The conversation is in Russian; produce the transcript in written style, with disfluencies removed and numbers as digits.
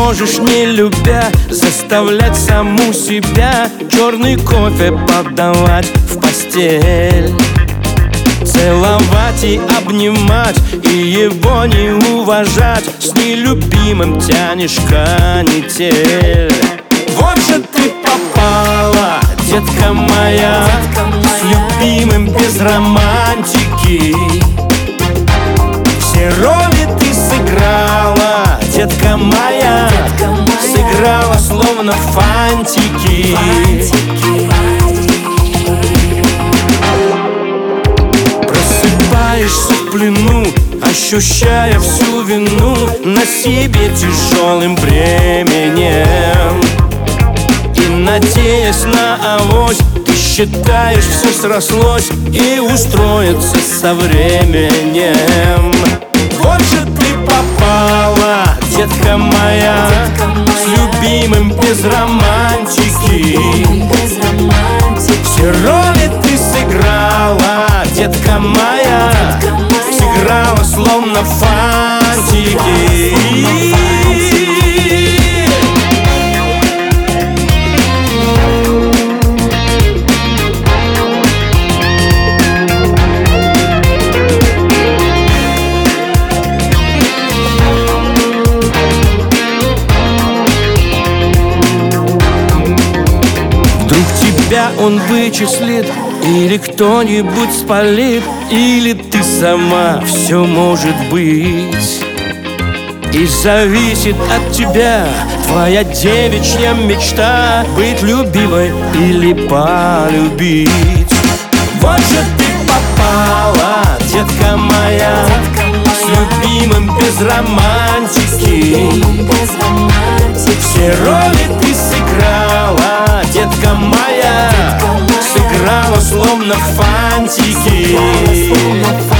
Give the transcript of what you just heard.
можешь, не любя, заставлять саму себя черный кофе подавать в постель, целовать и обнимать, и его не уважать. С нелюбимым тянешь канитель. Вот же ты попала, детка моя, с любимым без романтики. Все роли ты сыграла, детка моя, сыграла словно фантики. Просыпаешься в плену, ощущая всю вину на себе тяжелым бременем. И надеясь на авось, ты считаешь, все срослось и устроится со временем. Вот же ты попала, детка моя, с любимым без романтики. Все роли ты сыграла, детка моя, сыграла словно фантики. Тебя он вычислит, или кто-нибудь спалит, или ты сама, все может быть. И зависит от тебя твоя девичья мечта, быть любимой или полюбить. Вот же ты попала, детка моя, с любимым без романтики. Все роли ты сыграла, детка моя, сыграла словно фантики.